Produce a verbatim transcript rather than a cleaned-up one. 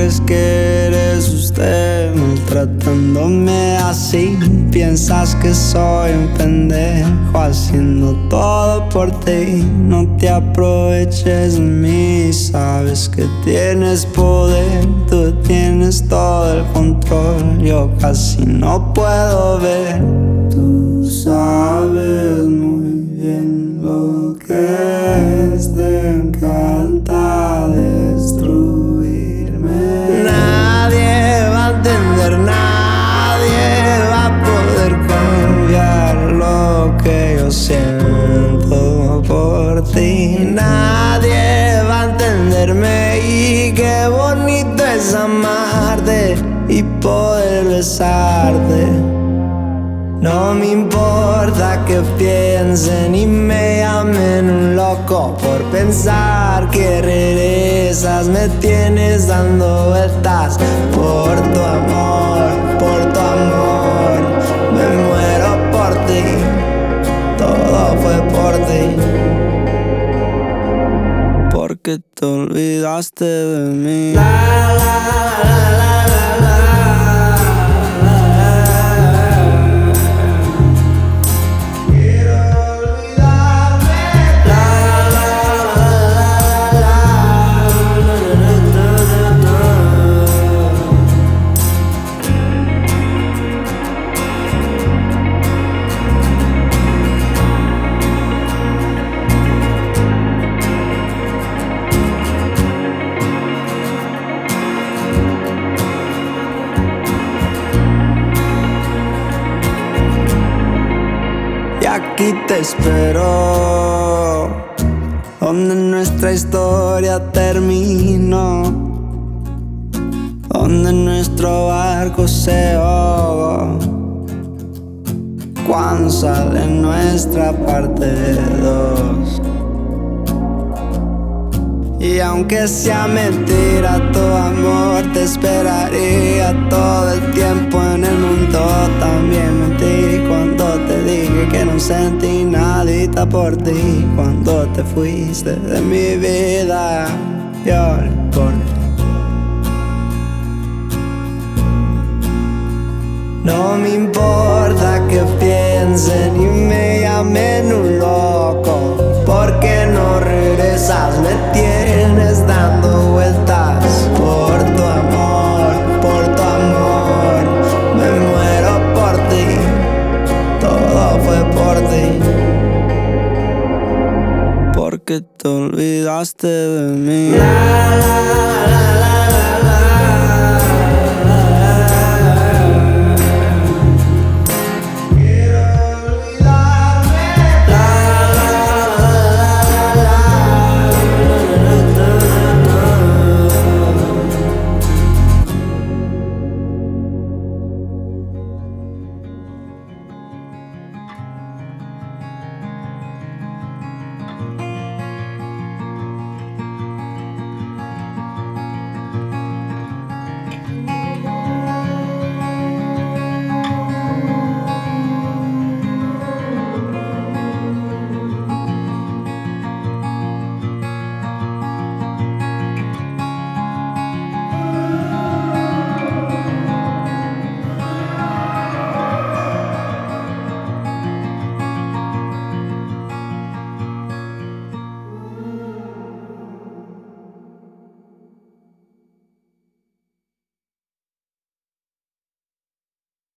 crees que eres usted maltratándome así? Piensas que soy un pendejo haciendo todo por ti. No te aproveches de mí, sabes que tienes poder. Tú tienes todo el control, yo casi no puedo ver. Tú sabes muy bien lo que es, te encanta destruirme. Nadie va a entender, nadie va a poder cambiar lo que yo siento por ti. Nadie va a entenderme, y qué bonito es amarte y poder besarte. No me importa que piensen y me llamen un loco por pensar que regresas. Me tienes dando vueltas por tu amor, por tu amor. Me muero por ti, todo fue por ti. Porque te olvidaste de mí. La, la, la, la, la, la. Aquí te espero, donde nuestra historia terminó, donde nuestro barco se ahogó, cuando sale nuestra parte dos. Y aunque sea mentira, tu amor te esperaría todo el tiempo en el mundo. También mentí cuando te dije que no sentí nadita por ti. Cuando te fuiste de mi vida, lloré por ti. No me importa que piensen y me llamen un loco, porque no regresas. Me tienes dando vueltas por tu amor, por tu amor. Me muero por ti, todo fue por ti. Porque te olvidaste de mí.